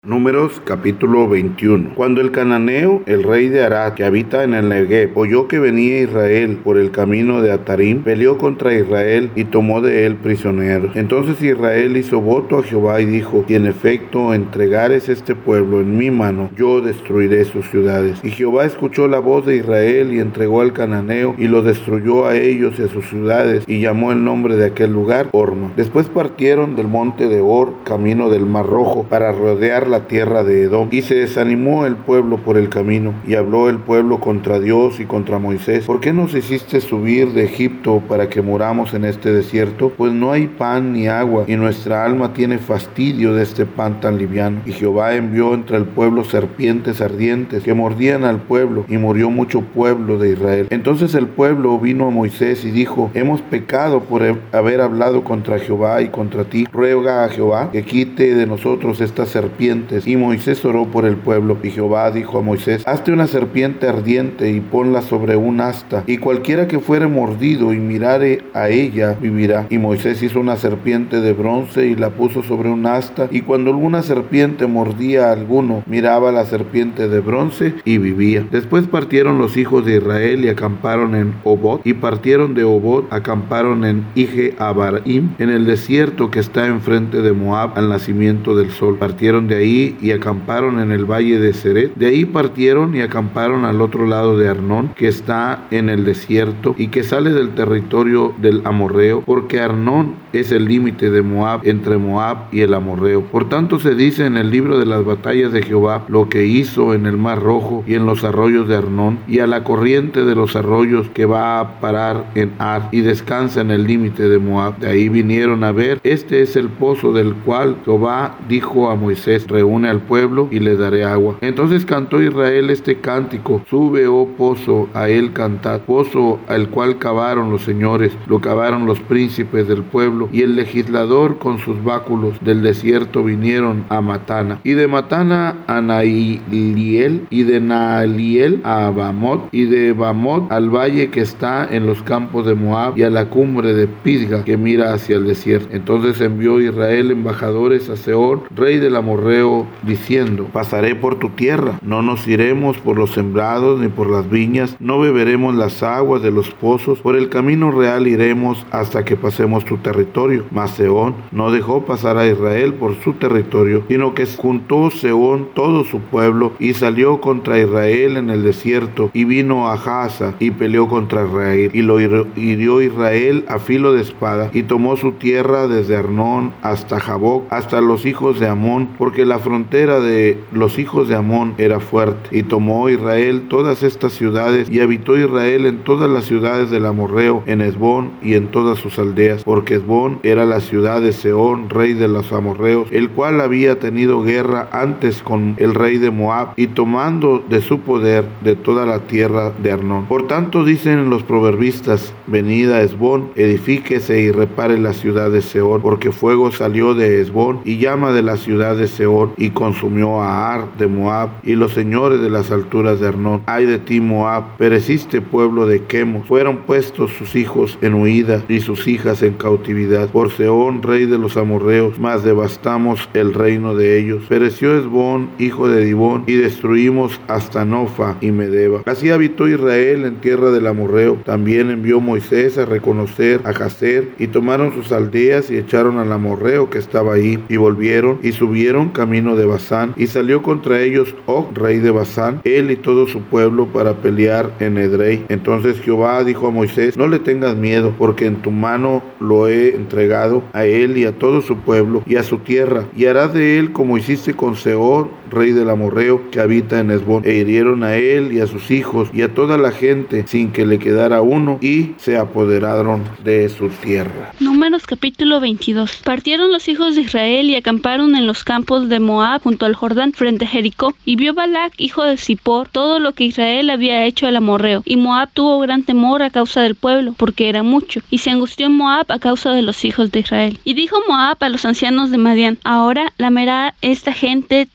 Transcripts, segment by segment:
Números capítulo 21. Cuando el cananeo, el rey de Arad, que habita en el Negev, oyó que venía Israel por el camino de Atarim, peleó contra Israel y tomó de él prisioneros. Entonces Israel hizo voto a Jehová y dijo: si en efecto entregares este pueblo en mi mano, yo destruiré sus ciudades. Y Jehová escuchó la voz de Israel y entregó al cananeo y lo destruyó a ellos y a sus ciudades, y llamó el nombre de aquel lugar Horma. Después partieron del monte de Hor, camino del Mar Rojo, para rodear la tierra de Edom, y se desanimó el pueblo por el camino, y habló el pueblo contra Dios y contra Moisés: ¿por qué nos hiciste subir de Egipto para que muramos en este desierto? Pues no hay pan ni agua, y nuestra alma tiene fastidio de este pan tan liviano. Y Jehová envió entre el pueblo serpientes ardientes que mordían al pueblo, y murió mucho pueblo de Israel. Entonces el pueblo vino a Moisés y dijo: hemos pecado por haber hablado contra Jehová y contra ti. Ruega a Jehová que quite de nosotros estas serpientes. Y Moisés oró por el pueblo, y Jehová dijo a Moisés: hazte una serpiente ardiente y ponla sobre un asta, y cualquiera que fuere mordido y mirare a ella vivirá. Y Moisés hizo una serpiente de bronce y la puso sobre un asta, y cuando alguna serpiente mordía a alguno, miraba la serpiente de bronce y vivía. Después partieron los hijos de Israel y acamparon en Obot, y partieron de Obot, acamparon en Ije Abarim, en el desierto que está enfrente de Moab, al nacimiento del sol. Partieron de ahí y acamparon en el valle de Seret. De ahí partieron y acamparon al otro lado de Arnón, que está en el desierto y que sale del territorio del amorreo, porque Arnón es el límite de Moab, entre Moab y el amorreo. Por tanto se dice en el libro de las batallas de Jehová lo que hizo en el Mar Rojo y en los arroyos de Arnón, y a la corriente de los arroyos que va a parar en Ar, y descansa en el límite de Moab. De ahí vinieron a ver: este es el pozo del cual Jehová dijo a Moisés: reúne al pueblo y le daré agua. Entonces cantó Israel este cántico: sube, oh pozo, a él cantad, pozo al cual cavaron los señores, lo cavaron los príncipes del pueblo, y el legislador con sus báculos. Del desierto vinieron a Matana, y de Matana a Nailiel, y de Naaliel a Bamot, y de Bamot al valle que está en los campos de Moab, y a la cumbre de Pisga que mira hacia el desierto. Entonces envió Israel embajadores a Sehón, rey del amorreo, diciendo: pasaré por tu tierra, no nos iremos por los sembrados ni por las viñas, no beberemos las aguas de los pozos, por el camino real iremos hasta que pasemos tu territorio. Mas Sehón no dejó pasar a Israel por su territorio, sino que juntó Sehón todo su pueblo y salió contra Israel en el desierto, y vino a Jaza y peleó contra Israel, y lo hirió Israel a filo de espada, y tomó su tierra desde Arnón hasta Jaboc, hasta los hijos de Amón, porque la frontera de los hijos de Amón era fuerte. Y tomó Israel todas estas ciudades, y habitó Israel en todas las ciudades del amorreo, en Hesbón y en todas sus aldeas, porque Hesbón era la ciudad de Sehón, rey de los amorreos, el cual había tenido guerra antes con el rey de Moab, y tomando de su poder de toda la tierra de Arnón. Por tanto dicen los proverbistas: venid a Hesbón, edifíquese y repare la ciudad de Sehón, porque fuego salió de Hesbón y llama de la ciudad de Sehón, y consumió a Ar de Moab y los señores de las alturas de Arnón. Ay de ti, Moab, pereciste, pueblo de Quemos. Fueron puestos sus hijos en huida y sus hijas en cautividad por Sehón, rey de los amorreos, mas devastamos el reino de ellos. Pereció Hesbón, hijo de Dibón, y destruimos hasta Nofa y Medeba. Así habitó Israel en tierra del amorreo. También envió Moisés a reconocer a Jazer, y tomaron sus aldeas y echaron al amorreo que estaba ahí, y volvieron y subieron camino de Basán, y salió contra ellos Og, rey de Basán, él y todo su pueblo, para pelear en Edrei. Entonces Jehová dijo a Moisés: no le tengas miedo, porque en tu mano lo he entregado, a él y a todo su pueblo y a su tierra, y harás de él como hiciste con Sehón, rey del amorreo, que habita en Hesbón. E hirieron a él y a sus hijos y a toda la gente, sin que le quedara uno, y se apoderaron de su tierra. Números capítulo 22. Partieron los hijos de Israel y acamparon en los campos de Moab junto al Jordán, frente a Jericó. Y vio Balac, hijo de Zippor, todo lo que Israel había hecho al amorreo. Y Moab tuvo gran temor a causa del pueblo, porque era mucho. Y se angustió Moab a causa de los hijos de Israel. Y dijo Moab a los ancianos de Madián: ahora lamerá esta gente todos nuestros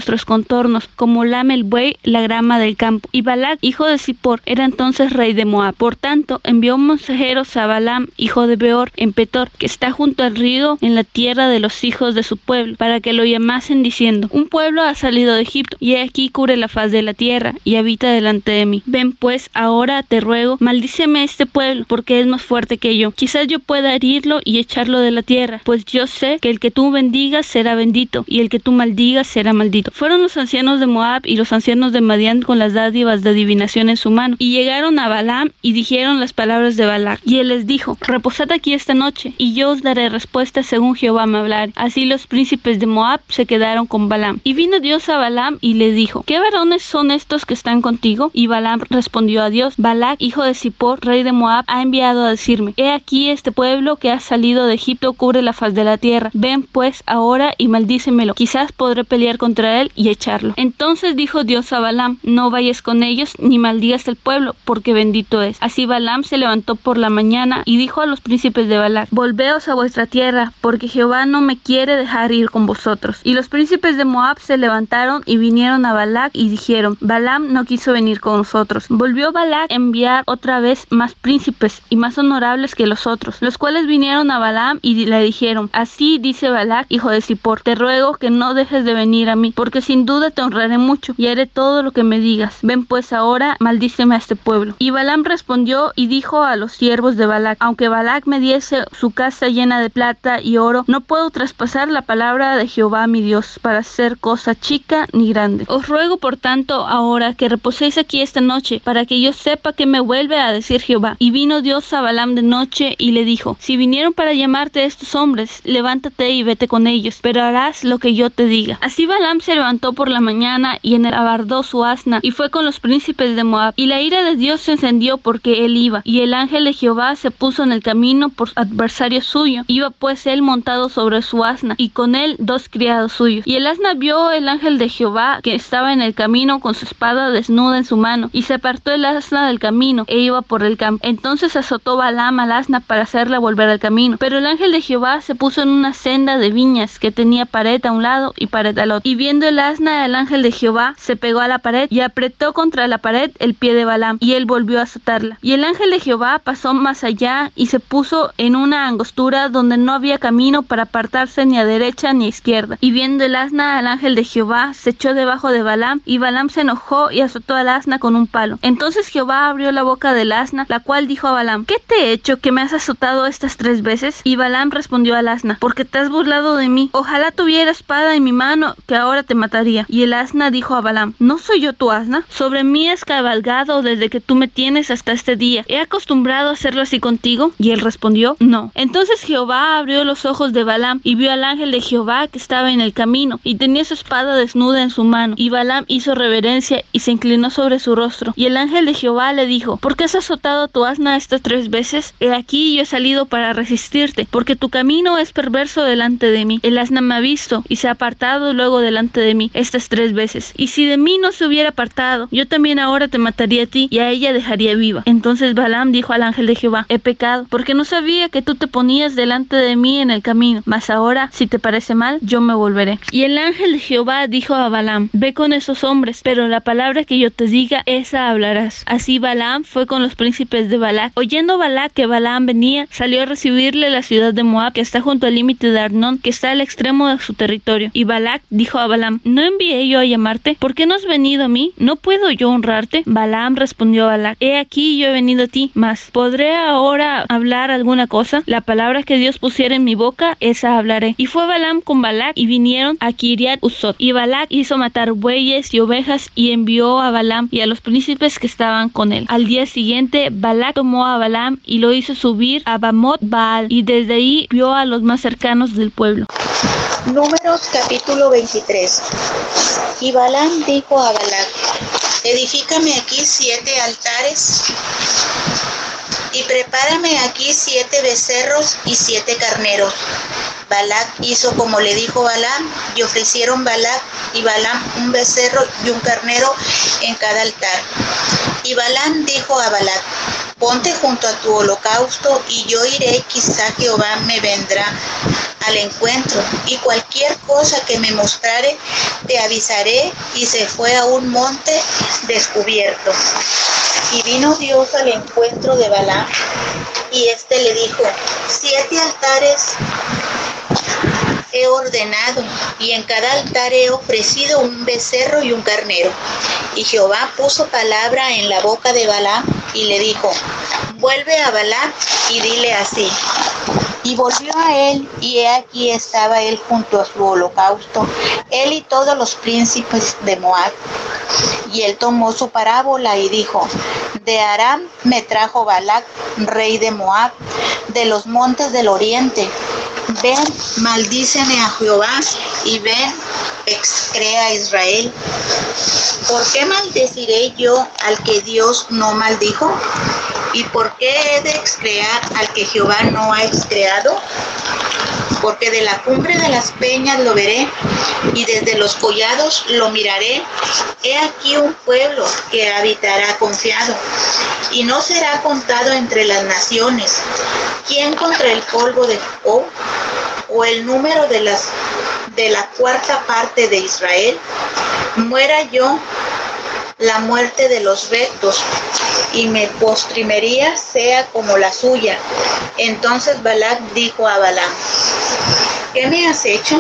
nuestros contornos, como lame el buey la grama del campo. Y Balac, hijo de Zippor, era entonces rey de Moab. Por tanto, envió mensajeros a Balaam, hijo de Beor, en Petor, que está junto al río, en la tierra de los hijos de su pueblo, para que lo llamasen diciendo: un pueblo ha salido de Egipto, y he aquí cubre la faz de la tierra, y habita delante de mí. Ven pues, ahora te ruego, maldíceme este pueblo, porque es más fuerte que yo. Quizás yo pueda herirlo y echarlo de la tierra, pues yo sé que el que tú bendigas será bendito, y el que tú maldigas será maldito. Fueron los ancianos de Moab y los ancianos de Madián con las dádivas de adivinación en su mano, y llegaron a Balaam y dijeron las palabras de Balac. Y él les dijo: reposad aquí esta noche, y yo os daré respuesta según Jehová me hablare. Así los príncipes de Moab se quedaron con Balaam. Y vino Dios a Balaam y le dijo: ¿qué varones son estos que están contigo? Y Balaam respondió a Dios: Balac, hijo de Zippor, rey de Moab, ha enviado a decirme: he aquí este pueblo que ha salido de Egipto cubre la faz de la tierra. Ven pues ahora y maldícemelo, quizás podré pelear contra él y echarlo. Entonces dijo Dios a Balaam: no vayas con ellos ni maldigas el pueblo, porque bendito es. Así Balaam se levantó por la mañana y dijo a los príncipes de Balac: volveos a vuestra tierra, porque Jehová no me quiere dejar ir con vosotros. Y los príncipes de Moab se levantaron y vinieron a Balac y dijeron: Balaam no quiso venir con nosotros. Volvió Balac a enviar otra vez más príncipes y más honorables que los otros, los cuales vinieron a Balaam y le dijeron: así dice Balac, hijo de Zippor, te ruego que no dejes de venir a mí, porque sin duda te honraré mucho y haré todo lo que me digas. Ven pues ahora, maldíceme a este pueblo. Y Balaam respondió y dijo a los siervos de Balac: aunque Balac me diese su casa llena de plata y oro, no puedo traspasar la palabra de Jehová mi Dios para hacer cosa chica ni grande. Os ruego por tanto ahora que reposéis aquí esta noche, para que yo sepa que me vuelve a decir Jehová. Y vino Dios a Balaam de noche y le dijo: si vinieron para llamarte estos hombres, levántate y vete con ellos, pero harás lo que yo te diga. Así Balaam se levantó por la mañana y enarbardó su asna y fue con los príncipes de Moab. Y la ira de Dios se encendió porque él iba, y el ángel de Jehová se puso en el camino por adversario suyo. Iba pues él montado sobre su asna, y con él 2 criados suyos. Y el asna vio el ángel de Jehová que estaba en el camino con su espada desnuda en su mano, y se apartó el asna del camino e iba por el campo. Entonces azotó Balaam al asna para hacerla volver al camino. Pero el ángel de Jehová se puso en una senda de viñas que tenía pared a un lado y pared al otro. Y viendo el asna, el ángel de Jehová se pegó a la pared y apretó contra la pared el pie de Balaam, y él volvió a azotarla. Y el ángel de Jehová pasó más allá y se puso en una angostura donde no había camino para apartarse ni a derecha ni a izquierda. Y viendo el asna, el ángel de Jehová se echó debajo de Balaam, y Balaam se enojó y azotó al asna con un palo. Entonces Jehová abrió la boca del asna, la cual dijo a Balaam: ¿qué te he hecho que me has azotado estas 3 veces? Y Balaam respondió al asna: porque te has burlado de mí. Ojalá tuviera espada en mi mano, que ahora te mataría. Y el asna dijo a Balaam: ¿no soy yo tu asna? Sobre mí has cabalgado desde que tú me tienes hasta este día. ¿He acostumbrado a hacerlo así contigo? Y él respondió: no. Entonces Jehová abrió los ojos de Balaam y vio al ángel de Jehová que estaba en el camino, y tenía su espada desnuda en su mano. Y Balaam hizo reverencia y se inclinó sobre su rostro. Y el ángel de Jehová le dijo: ¿por qué has azotado a tu asna estas 3 veces? He aquí yo he salido para resistirte, porque tu camino es perverso delante de mí. El asna me ha visto y se ha apartado luego delante de mí estas 3 veces. Y si de mí no se hubiera apartado, yo también ahora te mataría a ti y a ella dejaría viva. Entonces Balaam dijo al ángel de Jehová: he pecado, porque no sabía que tú te ponías delante de mí en el camino. Mas ahora, si te parece mal, yo me volveré. Y el ángel de Jehová dijo a Balaam: ve con esos hombres, pero la palabra que yo te diga, esa hablarás. Así Balaam fue con los príncipes de Balac. Oyendo Balac que Balaam venía, salió a recibirle la ciudad de Moab, que está junto al límite de Arnón, que está al extremo de su territorio. Y Balac dijo a Balaam: ¿no envié yo a llamarte? ¿Por qué no has venido a mí? ¿No puedo yo honrarte? Balaam respondió a Balac: he aquí yo he venido a ti, mas ¿podré ahora hablar alguna cosa? La palabra que Dios pusiera en mi boca, esa hablaré. Y fue Balaam con Balac, y vinieron a Kiriat Usot. Y Balac hizo matar bueyes y ovejas, y envió a Balaam y a los príncipes que estaban con él. Al día siguiente, Balac tomó a Balaam y lo hizo subir a Bamot Baal, y desde ahí vio a los más cercanos del pueblo. Números capítulo 23. Y Balaam dijo a Balac: edifícame aquí 7 altares y prepárame aquí 7 becerros y 7 carneros. Balac hizo como le dijo Balaam, y ofrecieron Balac y Balaam un becerro y un carnero en cada altar. Y Balaam dijo a Balac: ponte junto a tu holocausto, y yo iré, quizá Jehová me vendrá al encuentro, y cualquier cosa que me mostrare te avisaré. Y se fue a un monte descubierto. Y vino Dios al encuentro de Balaam, y éste le dijo: 7 altares he ordenado, y en cada altar he ofrecido un becerro y un carnero. Y Jehová puso palabra en la boca de Balaam, y le dijo: vuelve a Balac y dile así. Y volvió a él, y he aquí estaba él junto a su holocausto, él y todos los príncipes de Moab. Y él tomó su parábola y dijo: de Aram me trajo Balac, rey de Moab, de los montes del oriente. Ven, maldíceme a Jehová, y ven, excrea a Israel. ¿Por qué maldeciré yo al que Dios no maldijo? ¿Y por qué he de excrear al que Jehová no ha excreado? Porque de la cumbre de las peñas lo veré, y desde los collados lo miraré. He aquí un pueblo que habitará confiado, y no será contado entre las naciones. ¿Quién contra el polvo de Jacob? ¿O el número de la cuarta parte de Israel? Muera yo la muerte de los rectos, y mi postrimería sea como la suya. Entonces Balac dijo a Balaam: ¿qué me has hecho?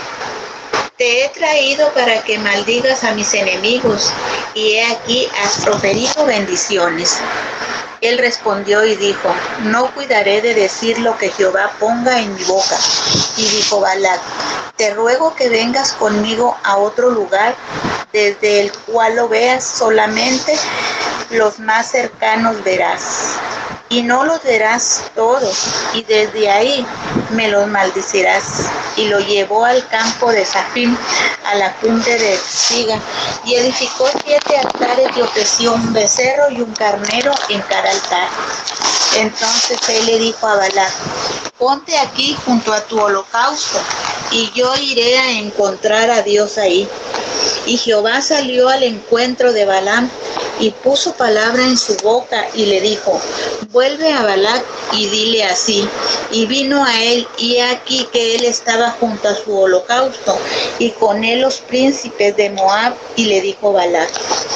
Te he traído para que maldigas a mis enemigos, y he aquí has proferido bendiciones. Él respondió y dijo: no cuidaré de decir lo que Jehová ponga en mi boca. Y dijo Balac: te ruego que vengas conmigo a otro lugar, desde el cual lo veas solamente los más cercanos verás, y no los verás todos, y desde ahí me los maldecirás. Y lo llevó al campo de Zafim, a la cumbre de Siga, y edificó 7 altares y ofreció un becerro y un carnero en cada altar. Entonces él le dijo a Balac: ponte aquí junto a tu holocausto, y yo iré a encontrar a Dios ahí. Y Jehová salió al encuentro de Balaam, y puso palabra en su boca, y le dijo: vuelve a Balac y dile así. Y vino a él, y aquí que él estaba junto a su holocausto, y con él los príncipes de Moab. Y le dijo Balac: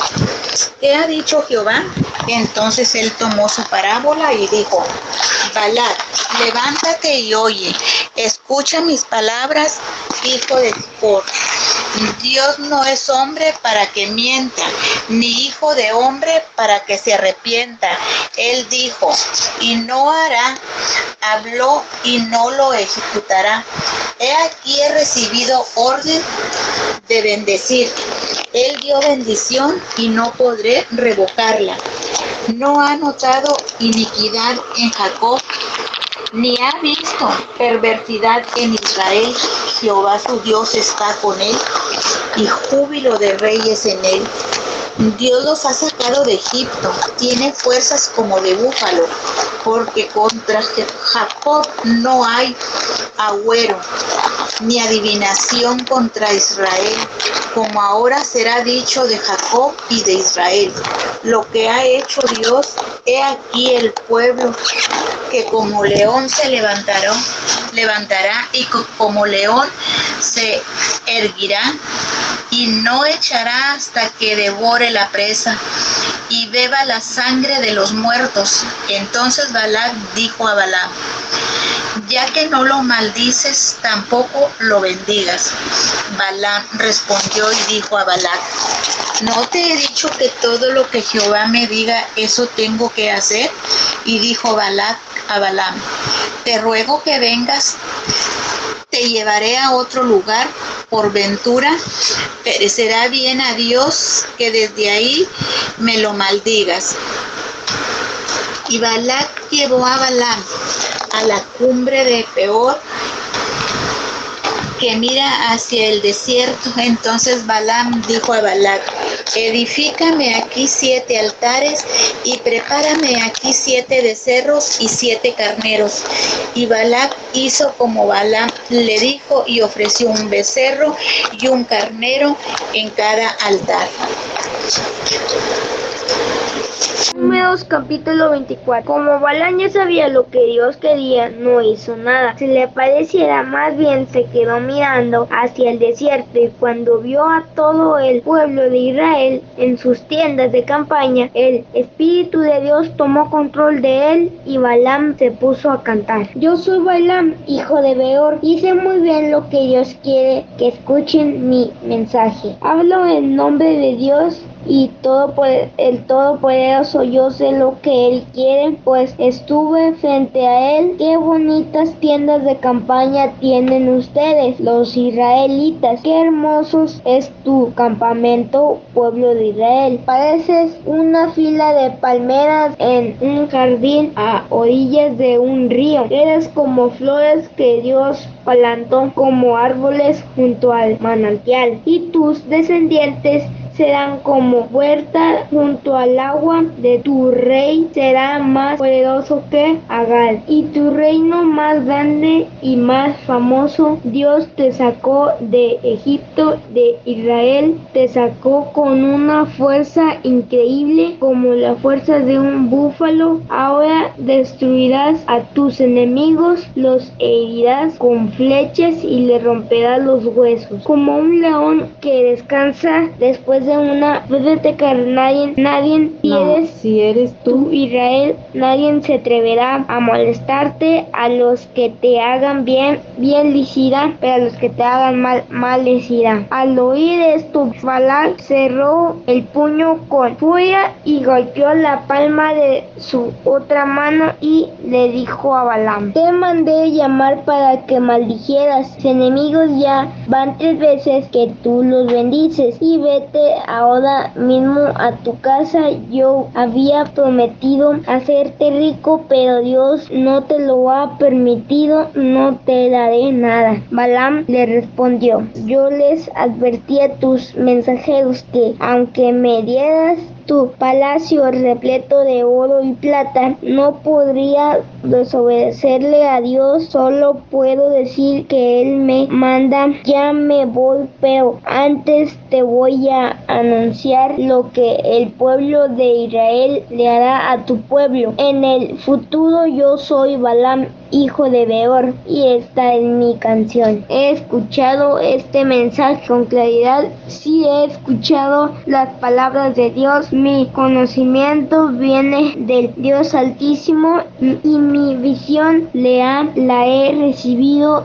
¿qué ha dicho Jehová? Entonces él tomó su parábola y dijo: Balac, levántate y oye, escucha mis palabras, hijo de Zippor. Dios no es hombre para que mienta, ni hijo de hombre para que se arrepienta. Él dijo y no hará, habló y no lo ejecutará. He aquí he recibido orden de bendecir. Él dio bendición y no podré revocarla. No ha notado iniquidad en Jacob, ni ha visto perversidad en Israel. Jehová su Dios está con él, y júbilo de reyes en él. Dios los ha sacado de Egipto, tiene fuerzas como de búfalo, porque contra Jacob no hay agüero, ni adivinación contra Israel, como ahora será dicho de Jacob y de Israel. Lo que ha hecho Dios, he aquí el pueblo que como león se levantará, y como león se erguirá, y no echará hasta que devore la presa y beba la sangre de los muertos. Entonces Balac dijo a Balaam: ya que no lo maldices, tampoco lo bendigas. Balaam respondió y dijo a Balac: ¿no te he dicho que todo lo que Jehová me diga, eso tengo que hacer? Y dijo Balac a Balaam: te ruego que vengas, te llevaré a otro lugar. Por ventura parecerá bien a Dios que desde ahí me lo maldigas. Y Balac llevó a Balaam a la cumbre de Peor, que mira hacia el desierto. Entonces Balaam dijo a Balac: edifícame aquí 7 altares y prepárame aquí 7 becerros y 7 carneros. Y Balac hizo como Balaam le dijo, y ofreció un becerro y un carnero en cada altar. Números capítulo 24. Como Balaam ya sabía lo que Dios quería, no hizo nada. Si le pareciera, más bien se quedó mirando hacia el desierto, y cuando vio a todo el pueblo de Israel en sus tiendas de campaña, el Espíritu de Dios tomó control de él y Balaam se puso a cantar. Yo soy Balaam, hijo de Beor, y sé muy bien lo que Dios quiere que escuchen mi mensaje. Hablo en nombre de Dios y el Todopoderoso. Yo sé lo que Él quiere, pues estuve frente a Él. Qué bonitas tiendas de campaña tienen ustedes, los israelitas. Qué hermosos es tu campamento, pueblo de Israel. Pareces una fila de palmeras en un jardín a orillas de un río. Eres como flores que Dios plantó, como árboles junto al manantial, y tus descendientes serán como huerta junto al agua. De tu rey será más poderoso que Agar, y tu reino más grande y más famoso. Dios te sacó de Egipto, de Israel te sacó con una fuerza increíble, como la fuerza de un búfalo. Ahora destruirás a tus enemigos, los herirás con flechas y le romperás los huesos. Como un león que descansa después de una biblioteca, si eres tú, Israel, nadie se atreverá a molestarte. A los que te hagan bien les irá, pero a los que te hagan mal les irá. Al oír esto, Balac cerró el puño con furia y golpeó la palma de su otra mano y le dijo a Balaam: te mandé llamar para que maldijeras. Tus enemigos ya van 3 veces que tú los bendices, y vete ahora mismo a tu casa. Yo había prometido hacerte rico, pero Dios no te lo ha permitido. No te daré nada. Balaam le respondió: yo les advertí a tus mensajeros que aunque me dieras tu palacio repleto de oro y plata, no podría desobedecerle a Dios. Solo puedo decir que Él me manda. Ya me voy, pero antes te voy a anunciar lo que el pueblo de Israel le hará a tu pueblo. En el futuro yo soy Balaam, hijo de Beor, y esta es mi canción. He escuchado este mensaje con claridad. Sí, he escuchado las palabras de Dios. Mi conocimiento viene del Dios Altísimo, y mi visión la he recibido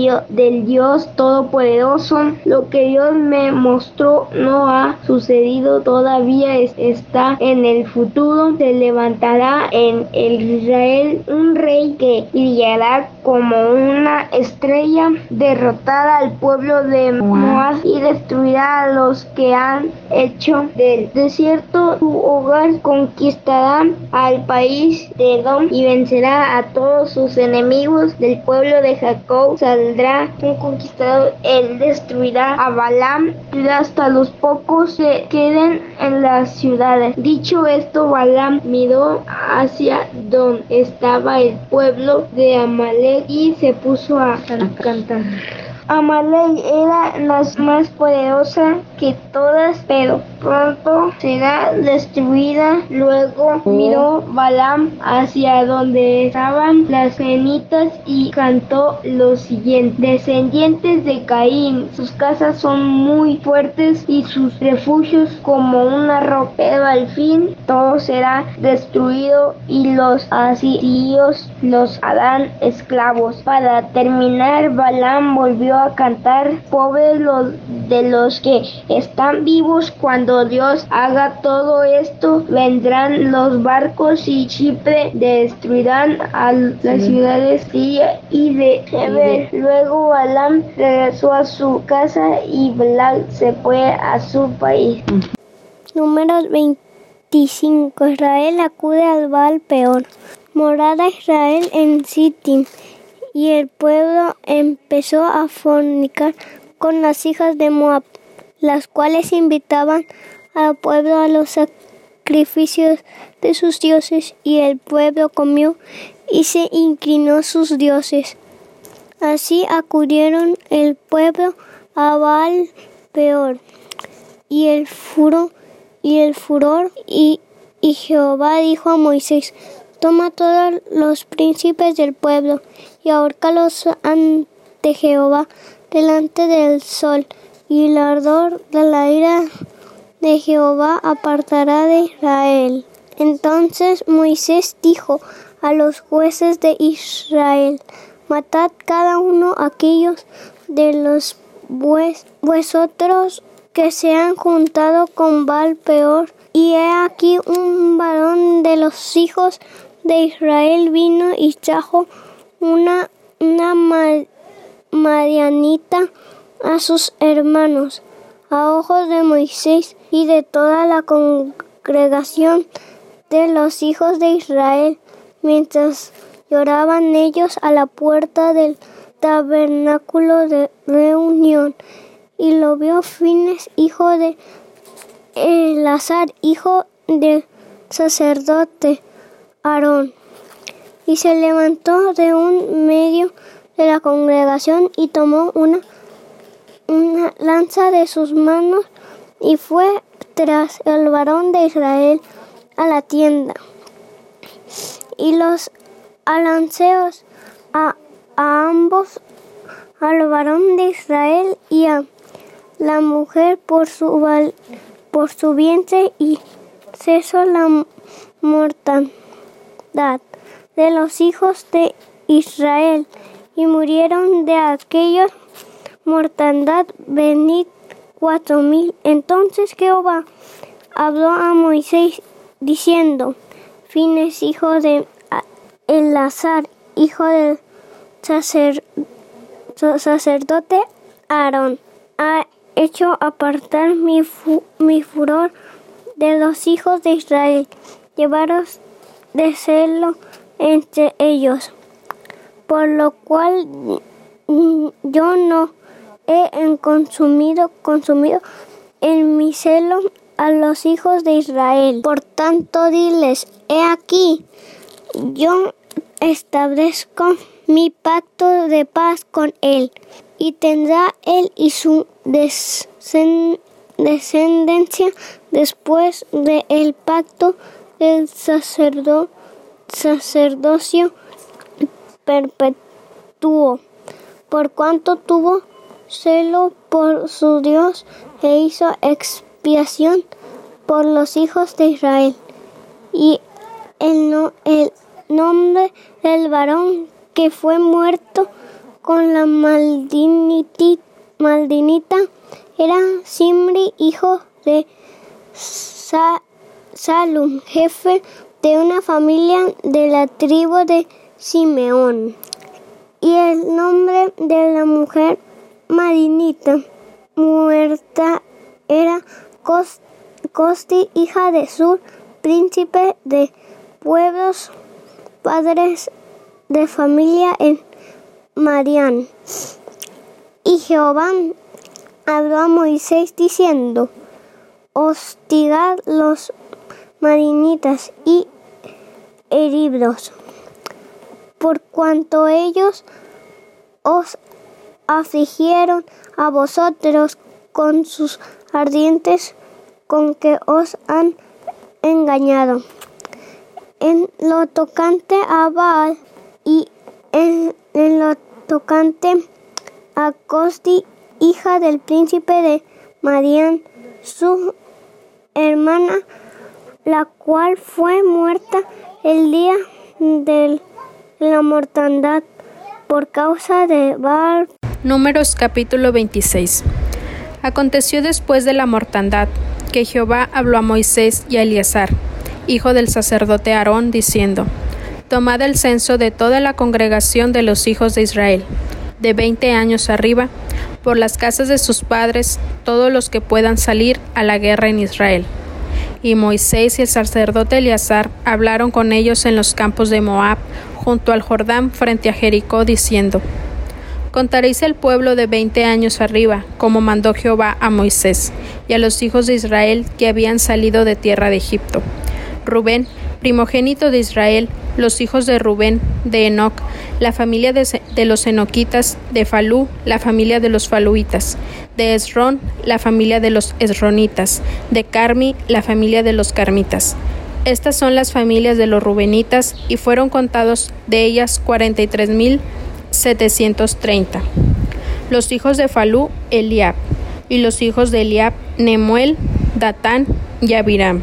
del Dios Todopoderoso. Lo que Dios me mostró no ha sucedido todavía, está en el futuro. Se levantará en el Israel un rey que brillará como una estrella, derrotará al pueblo de Moab y destruirá a los que han hecho del desierto su hogar. Conquistará al país de Edom y vencerá a todos sus enemigos. Del pueblo de Jacob saldrá un conquistador. Él destruirá a Balaam hasta los pocos que queden en las ciudades. Dicho esto, Balaam miró hacia donde estaba el pueblo de Amalek y se puso a cantar. Amalek era la más poderosa que todas, pero pronto será destruida. Luego miró Balaam hacia donde estaban las cenitas y cantó lo siguiente: descendientes de Caín, sus casas son muy fuertes y sus refugios como una roca, pero al fin todo será destruido y los asirios los harán esclavos. Para terminar, Balaam volvió a cantar: pobres de los que están vivos cuando Dios haga todo esto. Vendrán los barcos y Chipre, destruirán a las ciudades Siria y de Heber. Luego Balaam regresó a su casa y Balac se fue a su país. Números 25. Israel acude al Baal Peor. Morada Israel en Sittim, y el pueblo empezó a fornicar con las hijas de Moab, las cuales invitaban al pueblo a los sacrificios de sus dioses, y el pueblo comió y se inclinó a sus dioses. Así acudieron el pueblo a Baal Peor, y el furor y Y Jehová dijo a Moisés: toma todos los príncipes del pueblo y ahórcalos ante Jehová delante del sol, y el ardor de la ira de Jehová apartará de Israel. Entonces Moisés dijo a los jueces de Israel: matad cada uno aquellos de los vosotros que se han juntado con Baal-peor. Y he aquí un varón de los hijos de Israel vino y trajo una madianita a sus hermanos, a ojos de Moisés y de toda la congregación de los hijos de Israel, mientras lloraban ellos a la puerta del tabernáculo de reunión. Y lo vio Fines, hijo de Eleazar, hijo del sacerdote Aarón, y se levantó de un medio de la congregación y tomó una lanza de sus manos y fue tras el varón de Israel a la tienda. Y los alanceos a ambos, al varón de Israel y a la mujer por su vientre, y cesó la mortandad de los hijos de Israel, y murieron de aquella mortandad 24,000. Entonces Jehová habló a Moisés diciendo: Fines, hijo de Eleazar, hijo del sacerdote Aarón, ha hecho apartar mi furor de los hijos de Israel, llevaros de celo entre ellos, por lo cual yo no he consumido en mi celo a los hijos de Israel. Por tanto diles: he aquí, yo establezco mi pacto de paz con él, y tendrá él y su descendencia después del pacto del sacerdocio perpetuo, por cuanto tuvo celo por su Dios e hizo expiación por los hijos de Israel. Y el nombre del varón que fue muerto con la maldinita era Simri, hijo de Salum, jefe de una familia de la tribu de Simeón. Y el nombre de la mujer madianita muerta era Costi, hija de Sur, príncipe de pueblos, padres de familia en Madián. Y Jehová habló a Moisés diciendo: hostigad los madianitas y heridlos, por cuanto ellos os afligieron a vosotros con sus ardientes con que os han engañado. En lo tocante a Baal y en lo tocante a Costi, hija del príncipe de Madián, su hermana, la cual fue muerta el día de la mortandad por causa de Baal. Números capítulo 26. Aconteció después de la mortandad que Jehová habló a Moisés y a Eleazar, hijo del sacerdote Aarón, diciendo: tomad el censo de toda la congregación de los hijos de Israel, de 20 años arriba, por las casas de sus padres, todos los que puedan salir a la guerra en Israel. Y Moisés y el sacerdote Eleazar hablaron con ellos en los campos de Moab, junto al Jordán, frente a Jericó, diciendo: contaréis el pueblo de 20 años arriba, como mandó Jehová a Moisés, y a los hijos de Israel que habían salido de tierra de Egipto. Rubén, primogénito de Israel, los hijos de Rubén, de Enoc, la familia de los enoquitas, de Falú, la familia de los faluitas, de Esrón, la familia de los esronitas, de Carmi, la familia de los carmitas. Estas son las familias de los rubenitas, y fueron contados de ellas 43,730. Los hijos de Falú, Eliab, y los hijos de Eliab, Nemuel, Datán y Abiram.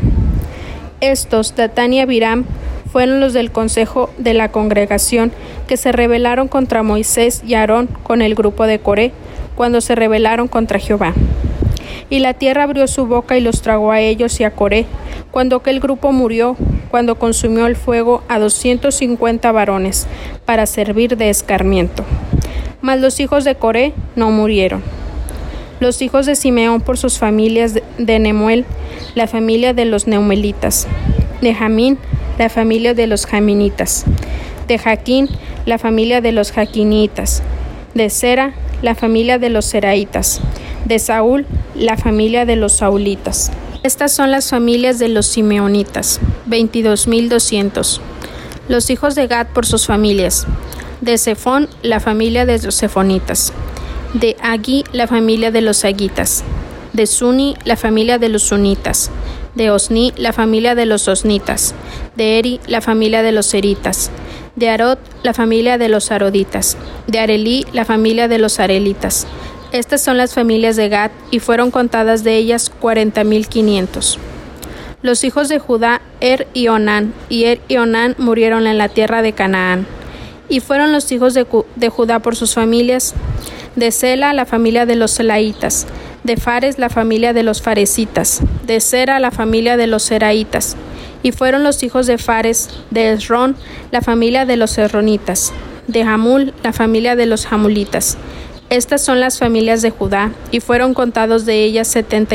Estos, Datán y Abiram, fueron los del consejo de la congregación que se rebelaron contra Moisés y Aarón con el grupo de Coré, cuando se rebelaron contra Jehová. Y la tierra abrió su boca y los tragó a ellos y a Coré, cuando aquel grupo murió, cuando consumió el fuego a 250 varones, para servir de escarmiento. Mas los hijos de Coré no murieron. Los hijos de Simeón por sus familias: de Nemuel, la familia de los neumelitas; de Jamín, la familia de los jaminitas; de Jaquín, la familia de los jaquinitas; de Sera, la familia de los seraitas; de Saúl, la familia de los saulitas. Estas son las familias de los simeonitas, 22,200. Los hijos de Gad por sus familias: de Sefón, la familia de los sefonitas; de Agui, la familia de los aguitas; de Suni, la familia de los sunitas; de Osni, la familia de los osnitas; de Eri, la familia de los eritas; de Arod, la familia de los aroditas; de Arelí, la familia de los arelitas. Estas son las familias de Gad, y fueron contadas de ellas 40,500. Los hijos de Judá, Er y Onán, y Er y Onán murieron en la tierra de Canaán. Y fueron los hijos de Judá por sus familias: de Sela, la familia de los selaitas; de Fares, la familia de los faresitas; de Sera, la familia de los seraitas. Y fueron los hijos de Fares: de Esrón, la familia de los esronitas; de Jamul, la familia de los jamulitas. Estas son las familias de Judá, y fueron contados de ellas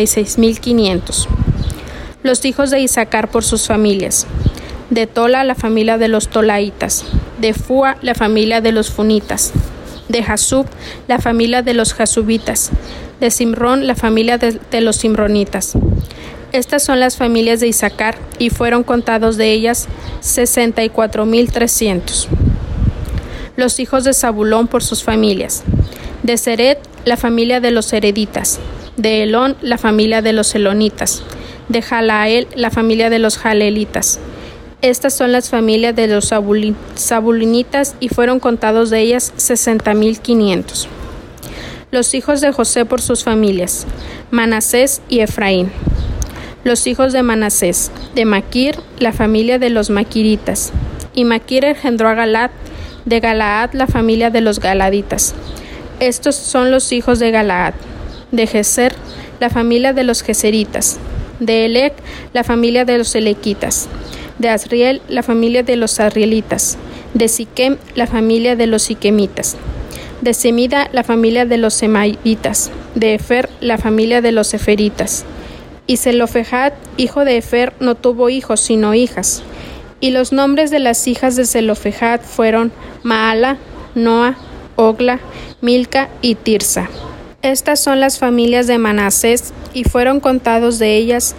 76,500. Los hijos de Isaacar por sus familias: de Tola, la familia de los tolaitas; de Fua, la familia de los funitas; de Jasub, la familia de los jasubitas; de Simrón, la familia de los simronitas. Estas son las familias de Isaacar, y fueron contados de ellas 64,300. Los hijos de Zabulón por sus familias: de Seret, la familia de los sereditas; de Elón, la familia de los elonitas; de Jalael, la familia de los jalelitas. Estas son las familias de los zabulinitas, y fueron contados de ellas 60,500. Los hijos de José por sus familias: Manasés y Efraín. Los hijos de Manasés: de Maquir, la familia de los maquiritas. Y Maquir engendró a Galaad; de Galaad, la familia de los galaditas. Estos son los hijos de Galaad: de Geser, la familia de los geseritas; de Elec, la familia de los elequitas; de Asriel, la familia de los asrielitas; de Siquem, la familia de los siquemitas; de Semida, la familia de los semaitas; de Efer, la familia de los eferitas. Y Zelofejad, hijo de Efer, no tuvo hijos sino hijas. Y los nombres de las hijas de Zelofejad fueron Maala, Noa, Ogla, Milca y Tirsa. Estas son las familias de Manasés, y fueron contados de ellas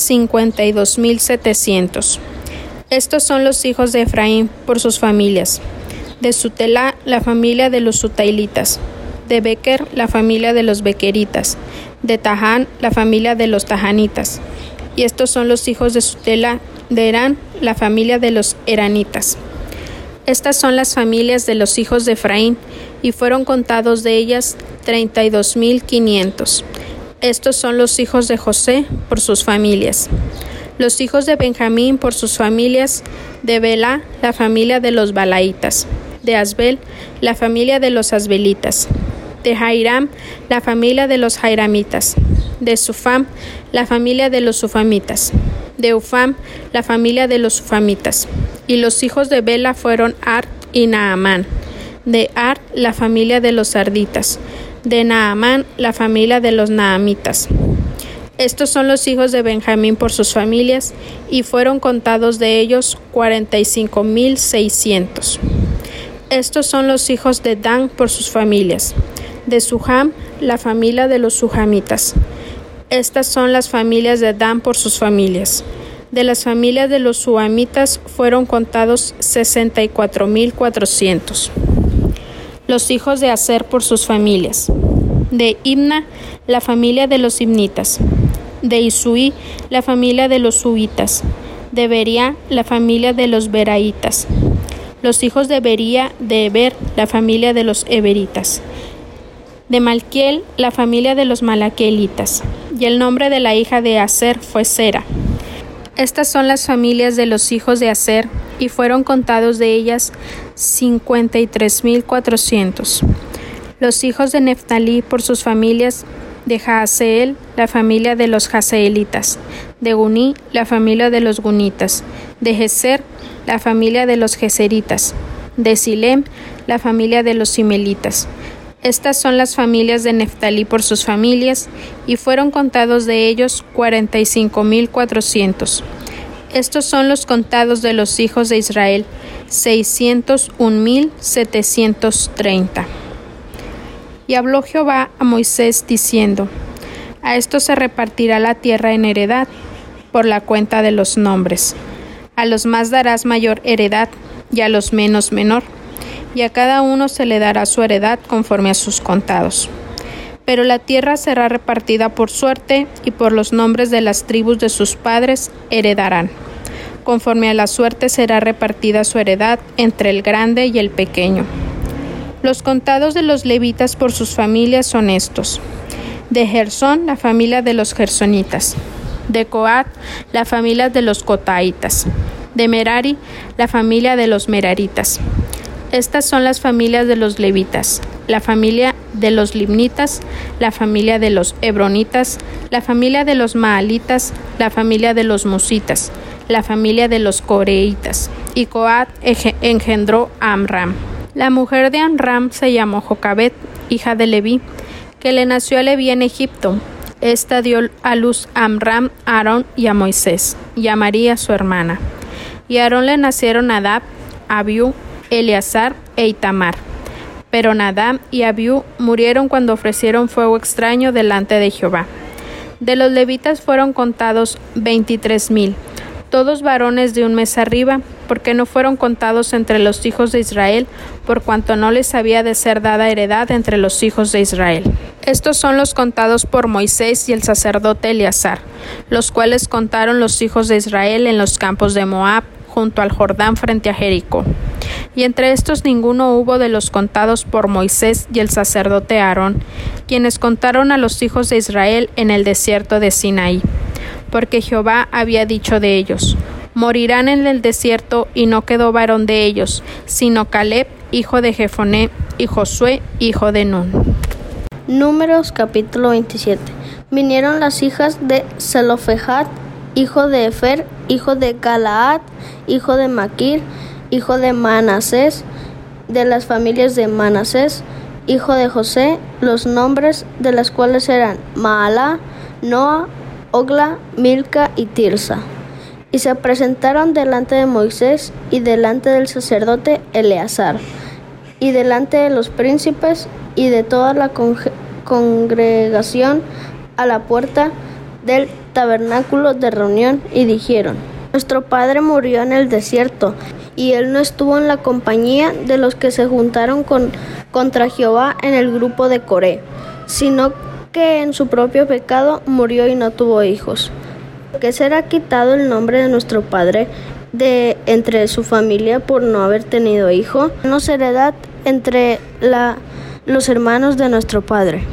52,700. Estos son los hijos de Efraín por sus familias: de Sutelá, la familia de los sutailitas; de Bequer, la familia de los bequeritas; de Tahán, la familia de los tahanitas. Y estos son los hijos de Sutelá: de Herán, la familia de los heranitas. Estas son las familias de los hijos de Efraín, y fueron contados de ellas 32,500. Estos son los hijos de José por sus familias. Los hijos de Benjamín por sus familias: de Belá, la familia de los balaitas; de Asbel, la familia de los asbelitas; de Jairam, la familia de los jairamitas; de Sufam, la familia de los sufamitas; de Ufam, la familia de los ufamitas. Y los hijos de Bela fueron Ard y Naamán; de Ard, la familia de los arditas; de Naamán, la familia de los naamitas. Estos son los hijos de Benjamín por sus familias, y fueron contados de ellos 45,600. Estos son los hijos de Dan por sus familias: de Suham, la familia de los suhamitas. Estas son las familias de Dan por sus familias. De las familias de los suhamitas fueron contados 64,400. Los hijos de Aser por sus familias: de Imna, la familia de los imnitas; de Isuí, la familia de los suitas; De Bería, la familia de los Beraitas. Los hijos de Bería, de Heber, la familia de los Heberitas. De Malquiel, la familia de los Malaquielitas. Y el nombre de la hija de Aser fue Sera. Estas son las familias de los hijos de Aser, y fueron contados de ellas 53,400. Los hijos de Neftalí por sus familias: de Jaaseel, la familia de los Jaseelitas; de Guní, la familia de los Gunitas; de Geser, la familia de los Geseritas; de Silem, la familia de los Simelitas. Estas son las familias de Neftalí por sus familias, y fueron contados de ellos 45,400. Estos son los contados de los hijos de Israel, 601,730. Y habló Jehová a Moisés diciendo: A estos se repartirá la tierra en heredad, por la cuenta de los nombres. A los más darás mayor heredad, y a los menos menor, y a cada uno se le dará su heredad conforme a sus contados. Pero la tierra será repartida por suerte, y por los nombres de las tribus de sus padres heredarán. Conforme a la suerte será repartida su heredad entre el grande y el pequeño. Los contados de los levitas por sus familias son estos: de Gersón, la familia de los gersonitas; de Coat, la familia de los cotaitas; de Merari, la familia de los meraritas. Estas son las familias de los levitas: la familia de los limnitas, la familia de los hebronitas, la familia de los maalitas, la familia de los musitas, la familia de los coreitas. Y Coat engendró a Amram. La mujer de Amram se llamó Jocabed, hija de Leví, que le nació a Leví en Egipto. Esta dio a luz a Amram, a Aarón y a Moisés, y a María su hermana. Y a Aarón le nacieron Nadab, Abiú, Eleazar e Itamar. Pero Nadab y Abiú murieron cuando ofrecieron fuego extraño delante de Jehová. De los levitas fueron contados 23,000, todos varones de un mes arriba, porque no fueron contados entre los hijos de Israel, por cuanto no les había de ser dada heredad entre los hijos de Israel. Estos son los contados por Moisés y el sacerdote Eleazar, los cuales contaron los hijos de Israel en los campos de Moab, junto al Jordán frente a Jericó. Y entre estos ninguno hubo de los contados por Moisés y el sacerdote Aarón, quienes contaron a los hijos de Israel en el desierto de Sinaí. Porque Jehová había dicho de ellos: morirán en el desierto, y no quedó varón de ellos, sino Caleb, hijo de Jefoné, y Josué, hijo de Nun. Números capítulo 27. Vinieron las hijas de Zelofejad, hijo de Efer, hijo de Galaad, hijo de Maquir, hijo de Manasés, de las familias de Manasés, hijo de José, los nombres de las cuales eran Maalá, Noa, Ogla, Milca y Tirsa. Y se presentaron delante de Moisés y delante del sacerdote Eleazar, y delante de los príncipes y de toda la congregación a la puerta del tabernáculo de reunión, y dijeron: nuestro padre murió en el desierto, y él no estuvo en la compañía de los que se juntaron contra Jehová en el grupo de Coré, sino que en su propio pecado murió y no tuvo hijos. ¿Por qué será quitado el nombre de nuestro padre de entre su familia por no haber tenido hijo? Danos heredad entre los hermanos de nuestro padre.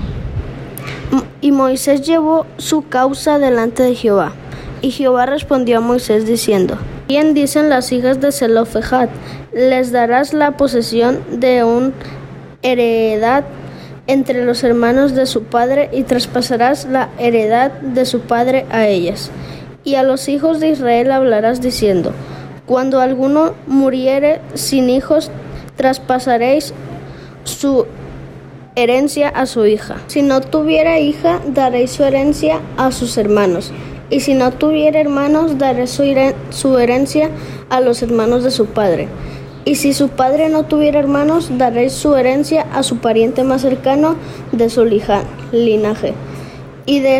Y Moisés llevó su causa delante de Jehová. Y Jehová respondió a Moisés diciendo: bien dicen las hijas de Zelofejad, les darás la posesión de una heredad entre los hermanos de su padre, y traspasarás la heredad de su padre a ellas. Y a los hijos de Israel hablarás diciendo: cuando alguno muriere sin hijos, traspasaréis su herencia a su hija. Si no tuviera hija, daréis su herencia a sus hermanos. Y si no tuviera hermanos, daré su herencia a los hermanos de su padre. Y si su padre no tuviera hermanos, daréis su herencia a su pariente más cercano de su linaje. Y de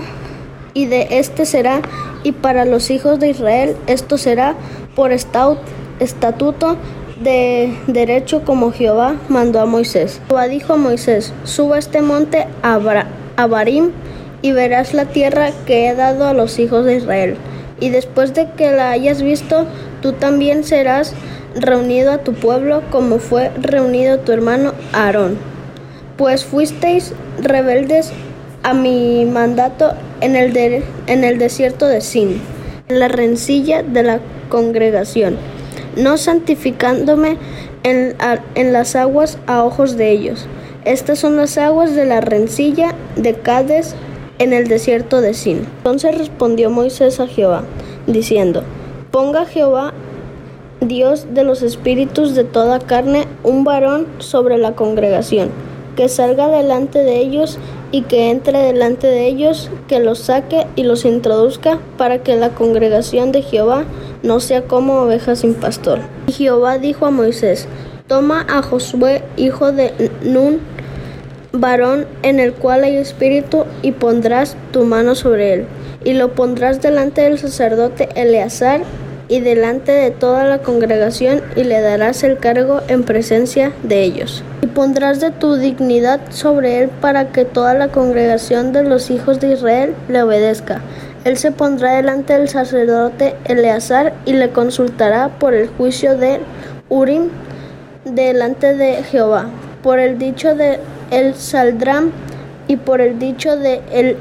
este será, y para los hijos de Israel esto será por estatuto de derecho, como Jehová mandó a Moisés. Jehová dijo a Moisés: suba este monte a Abarim, y verás la tierra que he dado a los hijos de Israel. y después de que la hayas visto, tú también serás reunido a tu pueblo como fue reunido tu hermano Aarón. Pues fuisteis rebeldes a mi mandato en el desierto de Sin, en la rencilla de la congregación, no santificándome en las aguas a ojos de ellos. Estas son las aguas de la rencilla de Cades en el desierto de Sin. Entonces respondió Moisés a Jehová, diciendo: Ponga Jehová, Dios de los espíritus de toda carne, un varón sobre la congregación, que salga delante de ellos y que entre delante de ellos, que los saque y los introduzca, para que la congregación de Jehová no sea como ovejas sin pastor. Y Jehová dijo a Moisés: Toma a Josué, hijo de Nun, varón en el cual hay espíritu, y pondrás tu mano sobre él, y lo pondrás delante del sacerdote Eleazar y delante de toda la congregación, y le darás el cargo en presencia de ellos. Y pondrás de tu dignidad sobre él para que toda la congregación de los hijos de Israel le obedezca. Él se pondrá delante del sacerdote Eleazar y le consultará por el juicio de Urim delante de Jehová. Por el dicho de él saldrán y por el dicho de él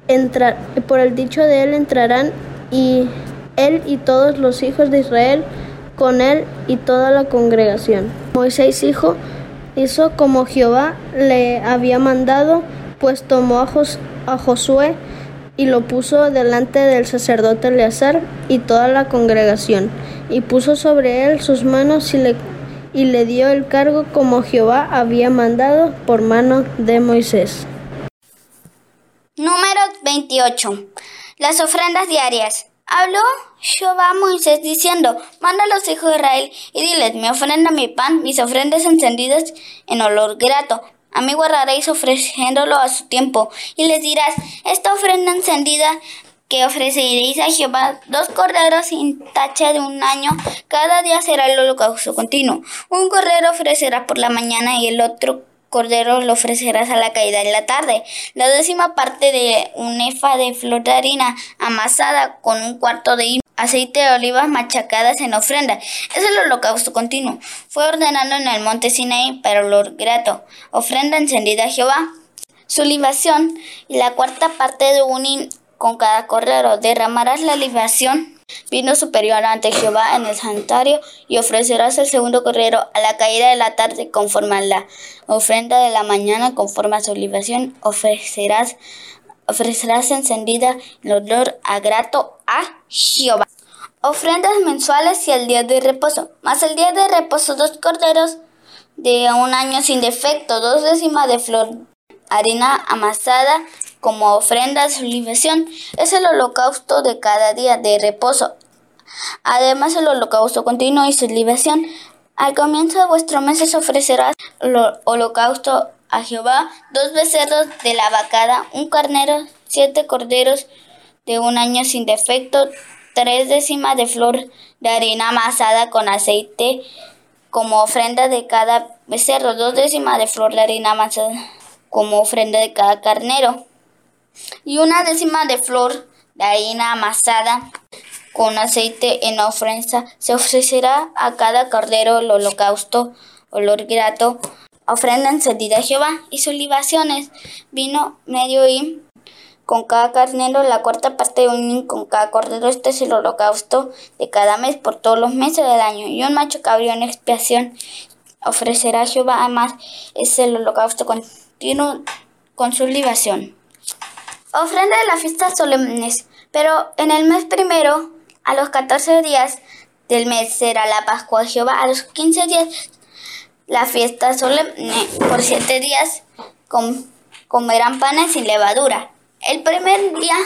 entrarán, y él y todos los hijos de Israel con él y toda la congregación. Moisés hizo como Jehová le había mandado, pues tomó a Josué y lo puso delante del sacerdote Eleazar y toda la congregación, y puso sobre él sus manos y le dio el cargo como Jehová había mandado por mano de Moisés. Números 28. Las ofrendas diarias. Habló Jehová a Moisés diciendo: Manda a los hijos de Israel y diles: Mi ofrenda, mi pan, mis ofrendas encendidas en olor grato. A mí guardaréis ofreciéndolo a su tiempo. Y les dirás: Esta ofrenda encendida que ofreceréis a Jehová, 2 corderos sin tacha de 1 año, cada día será el holocausto continuo. Un cordero ofrecerás por la mañana y el otro cordero lo ofrecerás a la caída de la tarde. La 10ª parte de un efa de flor de harina amasada con 1/4 de aceite de olivas machacadas en ofrenda. Es el holocausto continuo. Fue ordenado en el monte Sinaí para olor grato. Ofrenda encendida a Jehová. Su libación y la 4ª parte de un hin con cada cordero. Derramarás la libación, vino superior ante Jehová en el santuario, y ofrecerás el 2º cordero a la caída de la tarde conforme a la ofrenda de la mañana, conforme a su libación ofrecerás encendida en olor a grato a Jehová. Ofrendas mensuales y el día de reposo. Mas el día de reposo, 2 corderos de 1 año sin defecto, 2 décimas de flor harina amasada como ofrenda de su libación. Es el holocausto de cada día de reposo. Además, el holocausto continuo y su libación. Al comienzo de vuestros meses ofrecerás el holocausto a Jehová: 2 becerros de la vacada, 1 carnero, 7 corderos de 1 año sin defecto, 3 décimas de flor de harina amasada con aceite como ofrenda de cada becerro, 2 décimas de flor de harina amasada como ofrenda de cada carnero, y 1 décima de flor de harina amasada con aceite en ofrenda. Se ofrecerá a cada cordero el holocausto, olor grato, ofrenda encendida a Jehová, y sus libaciones: vino medio hin con cada carnero, la 4ª parte de un hin con cada cordero. Este es el holocausto de cada mes por todos los meses del año, y un macho cabrío en expiación ofrecerá a Jehová. Además, es el holocausto continuo con su libación. Ofrenda de las fiestas solemnes. Pero en el mes primero, a los 14 días del mes, será la Pascua de Jehová. A los 15 días, la fiesta solemne. Por 7 días comerán panes sin levadura. El primer día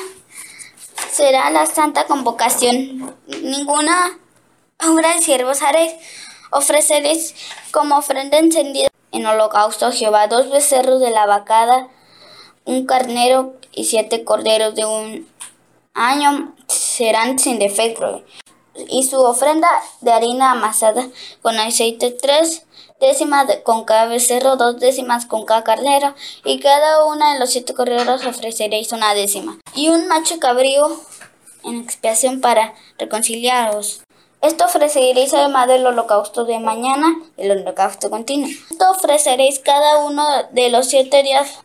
será la santa convocación. Ninguna obra de siervos haréis. Ofreceréis como ofrenda encendida en holocausto a Jehová 2 becerros de la vacada, 1 carnero y 7 corderos de 1 año, serán sin defecto. Y su ofrenda de harina amasada con aceite, 3 décimas con cada becerro, 2 décimas con cada carnero, y cada una de los 7 corderos ofreceréis 1 décima. Y un macho cabrío en expiación para reconciliaros. Esto ofreceréis además del holocausto de mañana, el holocausto continuo. Esto ofreceréis cada uno de los 7 días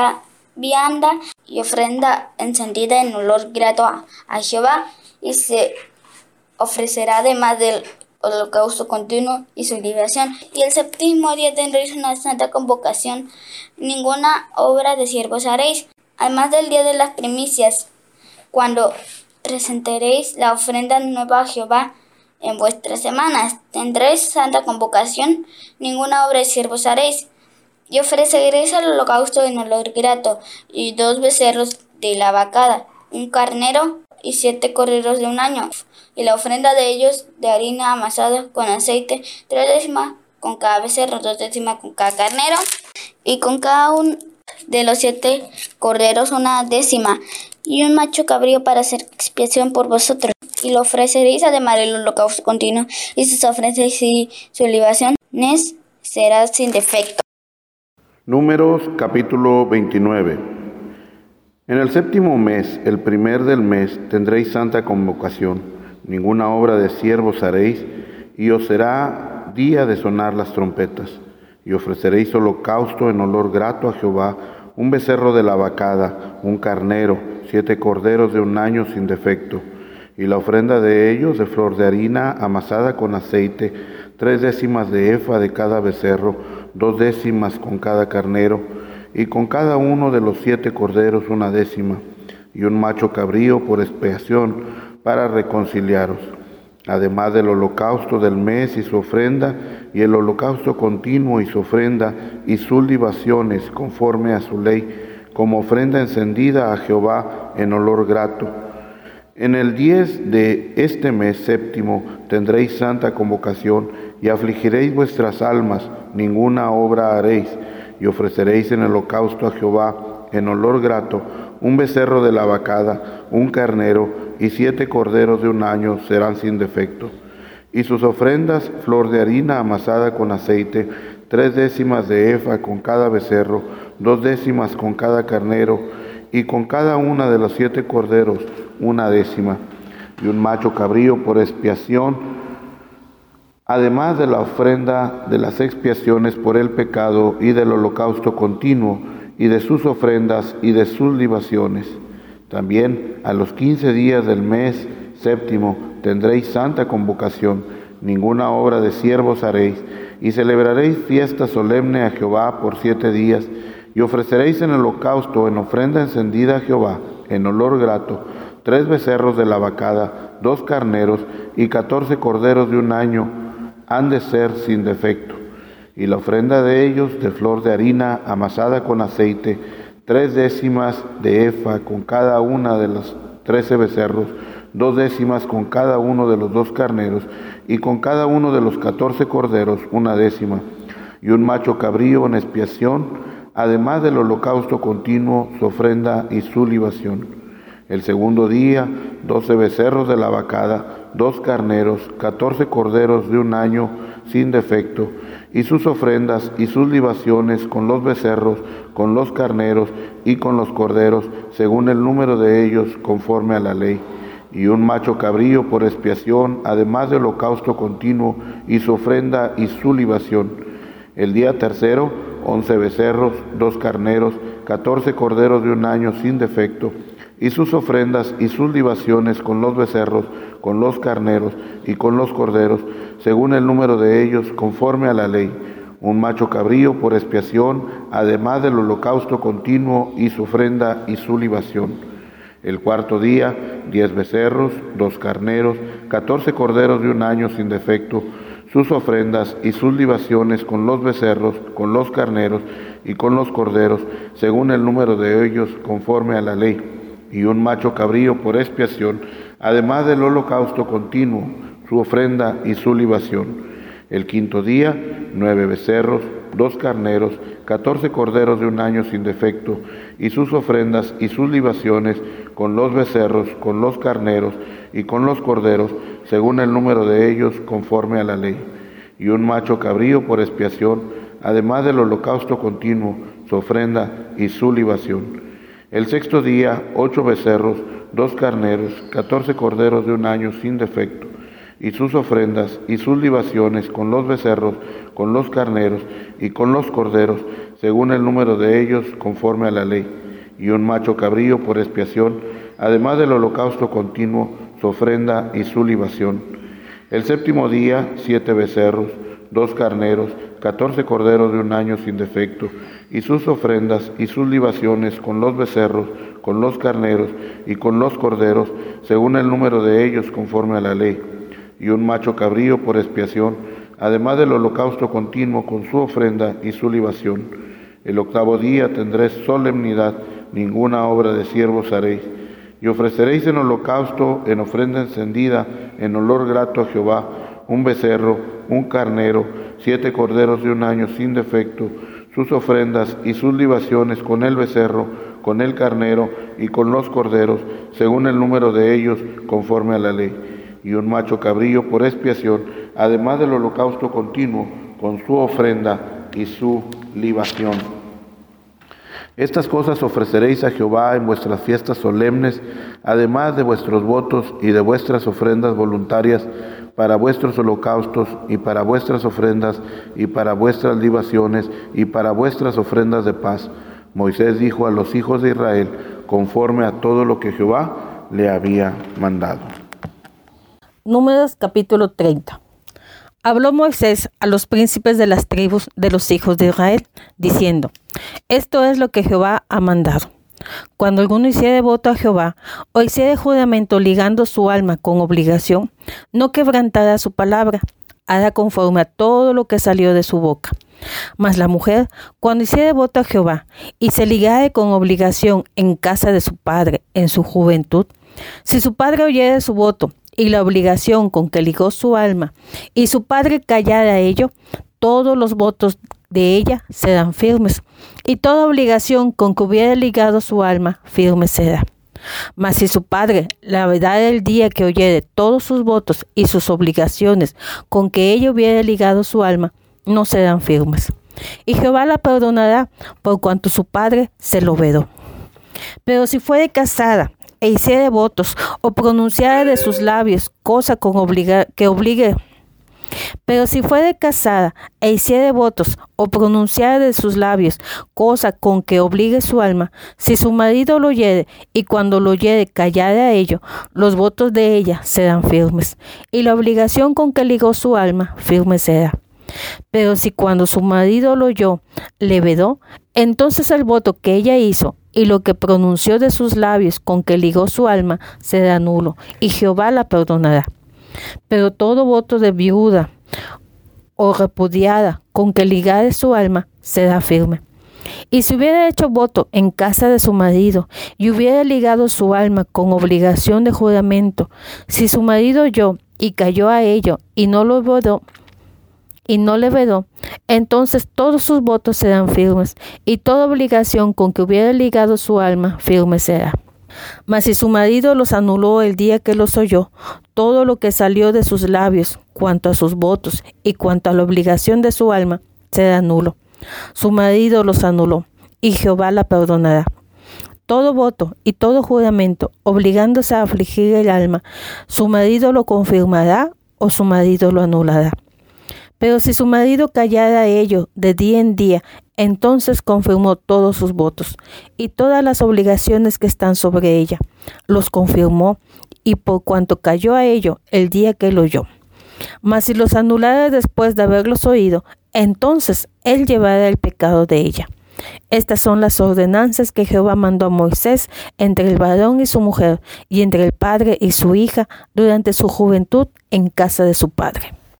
vianda y ofrenda encendida en olor grato a Jehová, y se ofrecerá además del holocausto continuo y su libación. Y el 7º día tendréis una santa convocación, ninguna obra de siervos haréis, además del día de las primicias, cuando presentaréis la ofrenda nueva a Jehová. En vuestras semanas tendréis santa convocación, ninguna obra de siervos haréis. Y ofreceréis el holocausto en olor grato, y 2 becerros de la vacada, un carnero y 7 corderos de un año, y la ofrenda de ellos de harina amasada con aceite, 3 décimas con cada becerro, 2 décimas con cada carnero, y con cada uno de los 7 corderos 1 décima, y un macho cabrío para hacer expiación por vosotros. Y lo ofreceréis además del holocausto continuo, y sus ofrendas y su libación será sin defecto. Números capítulo 29. En el 7º mes, el 1 del mes, tendréis santa convocación. Ninguna obra de siervos haréis, y os será día de sonar las trompetas. Y ofreceréis holocausto en olor grato a Jehová, un becerro de la vacada, un carnero, 7 corderos de un año sin defecto. Y la ofrenda de ellos de flor de harina amasada con aceite, 3 décimas de efa de cada becerro, 2 décimas con cada carnero, y con cada uno de los 7 corderos 1 décima, y un macho cabrío por expiación para reconciliaros. Además del holocausto del mes y su ofrenda, y el holocausto continuo y su ofrenda, y sus libaciones conforme a su ley, como ofrenda encendida a Jehová en olor grato. En el 10 de este mes 7º tendréis santa convocación, y afligiréis vuestras almas, ninguna obra haréis, y ofreceréis en el holocausto a Jehová en olor grato un becerro de la vacada, un carnero, y 7 corderos de un año serán sin defecto. Y sus ofrendas, flor de harina amasada con aceite, 3 décimas de efa con cada becerro, 2 décimas con cada carnero, y con cada una de los 7 corderos 1 décima, y un macho cabrío por expiación, además de la ofrenda de las expiaciones por el pecado y del holocausto continuo, y de sus ofrendas y de sus libaciones. También a los 15 días del mes 7º tendréis santa convocación, ninguna obra de siervos haréis, y celebraréis fiesta solemne a Jehová por 7 días, y ofreceréis en el holocausto en ofrenda encendida a Jehová, en olor grato, 3 becerros de la vacada, 2 carneros y 14 corderos de un año, han de ser sin defecto. Y la ofrenda de ellos de flor de harina amasada con aceite, 3 décimas de efa con cada una de los 13 becerros, 2 décimas con cada uno de los 2 carneros, y con cada uno de los 14 corderos 1 décima, y un macho cabrío en expiación, además del holocausto continuo, su ofrenda y su libación. El 2º día, 12 becerros de la vacada, 2 carneros, 14 corderos de un año sin defecto, y sus ofrendas y sus libaciones con los becerros, con los carneros y con los corderos, según el número de ellos, conforme a la ley. Y un macho cabrío por expiación, además del holocausto continuo y su ofrenda y su libación. El día 3º, 11 becerros, 2 carneros, 14 corderos de un año sin defecto, y sus ofrendas y sus libaciones con los becerros, con los carneros y con los corderos, según el número de ellos, conforme a la ley. Un macho cabrío por expiación, además del holocausto continuo y su ofrenda y su libación. El 4º día, 10 becerros, 2 carneros, 14 corderos de un año sin defecto, sus ofrendas y sus libaciones con los becerros, con los carneros y con los corderos, según el número de ellos, conforme a la ley. Y un macho cabrío por expiación, además del holocausto continuo, su ofrenda y su libación. El 5º día, 9 becerros, 2 carneros, 14 corderos de un año sin defecto, y sus ofrendas y sus libaciones con los becerros, con los carneros y con los corderos, según el número de ellos, conforme a la ley. Y un macho cabrío por expiación, además del holocausto continuo, su ofrenda y su libación. El 6º día, 8 becerros, 2 carneros, 14 corderos de un año sin defecto, y sus ofrendas y sus libaciones con los becerros, con los carneros y con los corderos, según el número de ellos, conforme a la ley, y un macho cabrío por expiación, además del holocausto continuo, su ofrenda y su libación. El séptimo día, 7 becerros, 2 carneros, 14 corderos de un año sin defecto, y sus ofrendas y sus libaciones con los becerros, con los carneros y con los corderos, según el número de ellos, conforme a la ley, y un macho cabrío por expiación, además del holocausto continuo con su ofrenda y su libación. El octavo día tendréis solemnidad, ninguna obra de siervos haréis, y ofreceréis en holocausto, en ofrenda encendida, en olor grato a Jehová, un becerro, un carnero, 7 corderos de un año sin defecto, sus ofrendas y sus libaciones con el becerro, con el carnero y con los corderos, según el número de ellos, conforme a la ley, y un macho cabrío por expiación, además del holocausto continuo, con su ofrenda y su libación. Estas cosas ofreceréis a Jehová en vuestras fiestas solemnes, además de vuestros votos y de vuestras ofrendas voluntarias, para vuestros holocaustos y para vuestras ofrendas y para vuestras libaciones y para vuestras ofrendas de paz. Moisés dijo a los hijos de Israel, conforme a todo lo que Jehová le había mandado. Números capítulo 30. Habló Moisés a los príncipes de las tribus de los hijos de Israel, diciendo, esto es lo que Jehová ha mandado. Cuando alguno hiciere voto a Jehová, o hiciere juramento ligando su alma con obligación, no quebrantará su palabra, hará conforme a todo lo que salió de su boca. Mas la mujer, cuando hiciere voto a Jehová, y se ligare con obligación en casa de su padre en su juventud, si su padre oyere su voto, y la obligación con que ligó su alma, y su padre callara ello, todos los votos de ella serán firmes, y toda obligación con que hubiera ligado su alma, firme será. Mas si su padre la verdad el día que oyere todos sus votos y sus obligaciones con que ella hubiera ligado su alma, no serán firmes. Y Jehová la perdonará por cuanto su padre se lo vedó. Pero si fuere casada e hiciere votos o pronunciare de sus labios cosa Pero si fuere casada e hiciere votos o pronunciare de sus labios cosa con que obligue su alma, si su marido lo oyere y cuando lo oyere callare a ello, los votos de ella serán firmes, y la obligación con que ligó su alma firme será. Pero si cuando su marido lo oyó, le vedó, entonces el voto que ella hizo y lo que pronunció de sus labios con que ligó su alma será nulo, y Jehová la perdonará. Pero todo voto de viuda o repudiada con que ligare su alma será firme. Y si hubiera hecho voto en casa de su marido y hubiera ligado su alma con obligación de juramento, si su marido oyó y cayó a ello y no le vedó, entonces todos sus votos serán firmes, y toda obligación con que hubiera ligado su alma firme será. Mas si su marido los anuló el día que los oyó, todo lo que salió de sus labios, cuanto a sus votos y cuanto a la obligación de su alma, será nulo. Su marido los anuló, y Jehová la perdonará. Todo voto y todo juramento, obligándose a afligir el alma, su marido lo confirmará o su marido lo anulará. Pero si su marido callara ello de día en día, entonces confirmó todos sus votos y todas las obligaciones que están sobre ella. Los confirmó, y por cuanto cayó a ello el día que lo oyó. Mas si los anulara después de haberlos oído, entonces él llevará el pecado de ella. Estas son las ordenanzas que Jehová mandó a Moisés entre el varón y su mujer, y entre el padre y su hija, durante su juventud en casa de su padre.